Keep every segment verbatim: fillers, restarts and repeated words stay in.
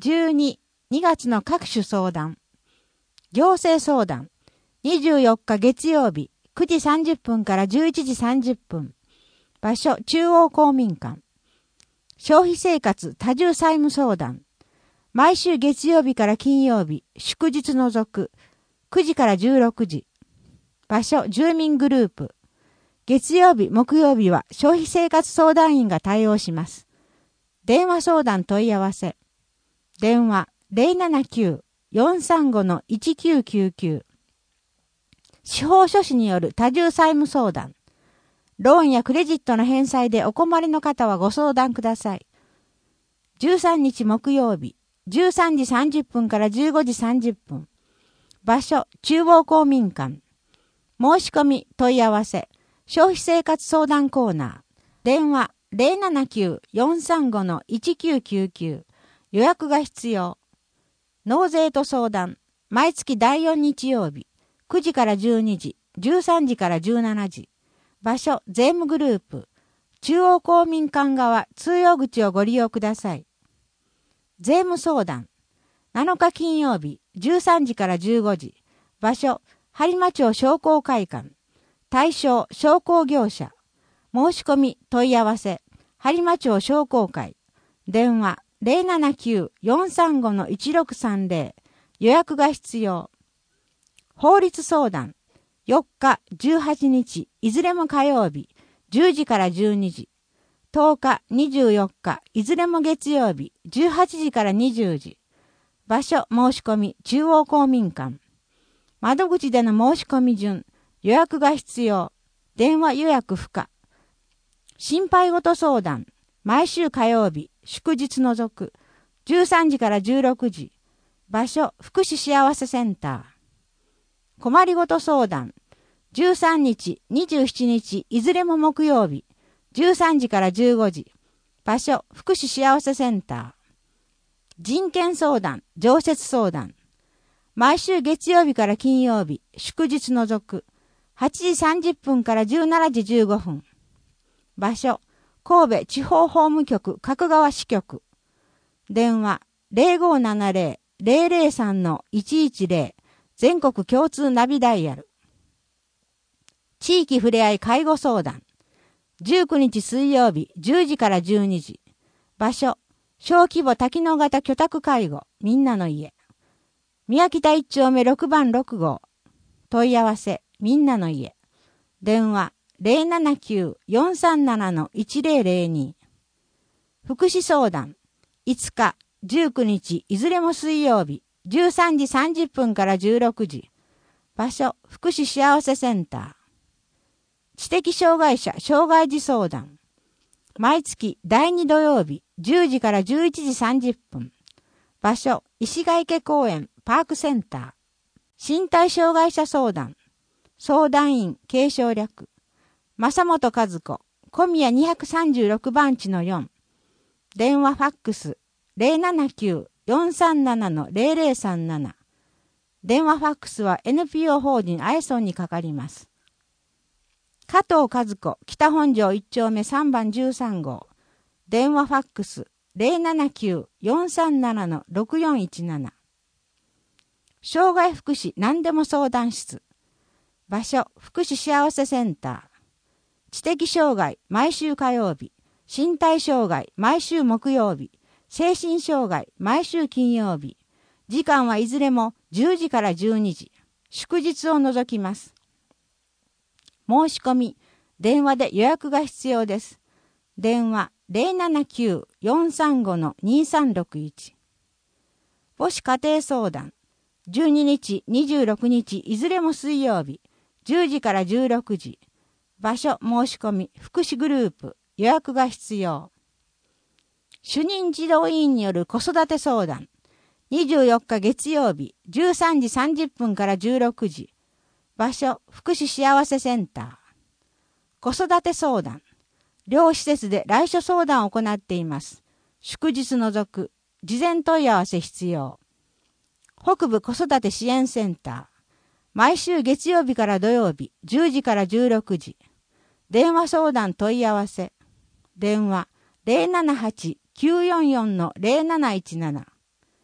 じゅうに、にがつの各種相談。行政相談。にじゅうよっか月曜日、くじさんじゅっぷんからじゅういちじさんじゅっぷん。場所、中央公民館。消費生活多重債務相談。毎週月曜日から金曜日、祝日除く、くじからじゅうろくじ。場所、住民グループ。月曜日、木曜日は消費生活相談員が対応します。電話相談問い合わせ。電話 ゼロななきゅう よんさんご いちきゅうきゅうきゅう。司法書士による多重債務相談。ローンやクレジットの返済でお困りの方はご相談ください。じゅうさんにち木曜日、じゅうさんじさんじゅっぷんからじゅうごじさんじゅっぷん。場所、中央公民館。申し込み、問い合わせ、消費生活相談コーナー。電話 ゼロななきゅう よんさんご いちきゅうきゅうきゅう。予約が必要。納税と相談。毎月だいよん日曜日。くじからじゅうにじ、じゅうさんじからじゅうしちじ。場所、税務グループ。中央公民館側通用口をご利用ください。税務相談。なのか金曜日、じゅうさんじからじゅうごじ。場所、播磨町商工会館。対象、商工業者。申し込み、問い合わせ。播磨町商工会。電話、ゼロななきゅう よんさんご いちろくさんぜろ。予約が必要。法律相談。よっか、じゅうはちにち、いずれも火曜日、じゅうじからじゅうにじ。とおか、にじゅうよっか、いずれも月曜日、じゅうはちじからにじゅうじ。場所、申し込み、中央公民館。窓口での申し込み順、予約が必要。電話予約不可。心配事相談。毎週火曜日、祝日除く。じゅうさんじからじゅうろくじ。場所、福祉幸せセンター。困りごと相談。じゅうさんにち、にじゅうしちにち、いずれも木曜日。じゅうさんじからじゅうごじ。場所、福祉幸せセンター。人権相談、常設相談。毎週月曜日から金曜日、祝日除く。はちじさんじゅっぷんからじゅうしちじじゅうごふん。場所、神戸地方法務局加古川支局。電話 ゼロごななゼロ ゼロゼロさん いちいちゼロ。全国共通ナビダイヤル。地域ふれあい介護相談。じゅうくにち水曜日じゅうじからじゅうにじ。場所、小規模多機能型居宅介護みんなの家。宮北一丁目ろくばんろくごう。問い合わせみんなの家。電話ゼロななきゅう よんさんなな いちゼロゼロに。福祉相談。いつか、じゅうくにちいずれも水曜日、じゅうさんじさんじゅっぷんからじゅうろくじ。場所、福祉幸せセンター。知的障害者障害児相談。毎月だいに土曜日、じゅうじからじゅういちじさんじゅっぷん。場所、石ヶ池公園パークセンター。身体障害者相談。相談員継承略。正本和子、小宮にひゃくさんじゅうろくばんちのよん。電話ファックスゼロななきゅう よんさんなな ゼロゼロさんなな。電話ファックスは エヌピーオー 法人アエソンにかかります。加藤和子、北本庄いっちょうめさんばんじゅうさんごう。電話ファックスゼロななきゅう よんさんなな ろくよんいちなな。障害福祉何でも相談室。場所、福祉幸せセンター。知的障害、毎週火曜日。身体障害、毎週木曜日。精神障害、毎週金曜日。時間はいずれもじゅうじからじゅうにじ。祝日を除きます。申し込み、電話で予約が必要です。電話ゼロななきゅう よんさんご にさんろくいち。母子家庭相談。じゅうににち、にじゅうろくにち、いずれも水曜日。じゅうじからじゅうろくじ。場所、申し込み、福祉グループ。予約が必要。主任児童委員による子育て相談。にじゅうよっか月曜日、じゅうさんじさんじゅっぷんからじゅうろくじ。場所、福祉幸せセンター。子育て相談。両施設で来所相談を行っています。祝日除く。事前問い合わせ必要。北部子育て支援センター。毎週月曜日から土曜日、じゅうじからじゅうろくじ。電話相談問い合わせ。電話ゼロななはち きゅうよんよん ゼロなないちなな。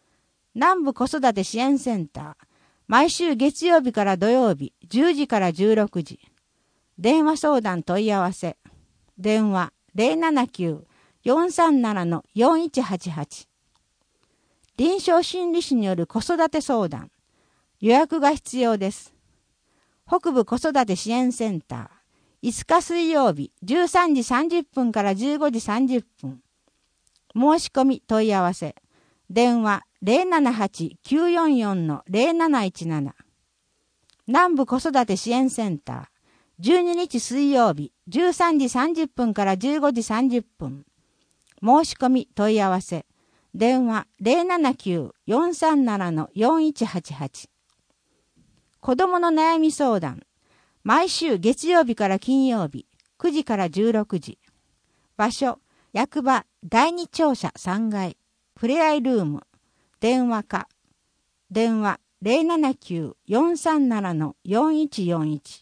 南部子育て支援センター、毎週月曜日から土曜日、じゅうじからじゅうろくじ。電話相談問い合わせ。電話 ゼロななきゅう よんさんなな よんいちはちはち。臨床心理士による子育て相談。予約が必要です。北部子育て支援センター、いつか水曜日、じゅうさんじさんじゅっぷんからじゅうごじさんじゅっぷん。申し込み問い合わせ。電話 ゼロななはち きゅうよんよん ゼロなないちなな。南部子育て支援センター、じゅうににち水曜日、じゅうさんじさんじゅっぷんからじゅうごじさんじゅっぷん。申し込み問い合わせ。電話 ゼロななきゅう よんさんなな よんいちはちはち。子供の悩み相談。毎週月曜日から金曜日、くじからじゅうろくじ。場所、役場だいに庁舎さんがい。ふれあいルーム。電話課。電話 ゼロななきゅう よんさんなな よんいちよんいち。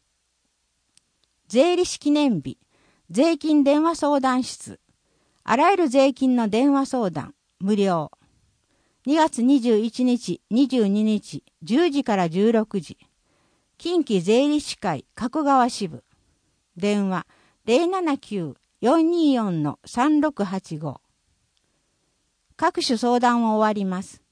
税理士記念日。税金電話相談室。あらゆる税金の電話相談。無料。にがつにじゅういちにち、にじゅうににち、じゅうじからじゅうろくじ。近畿税理士会加古川支部。電話 ゼロななきゅう よんにーよん さんろくはちご。各種相談を終わります。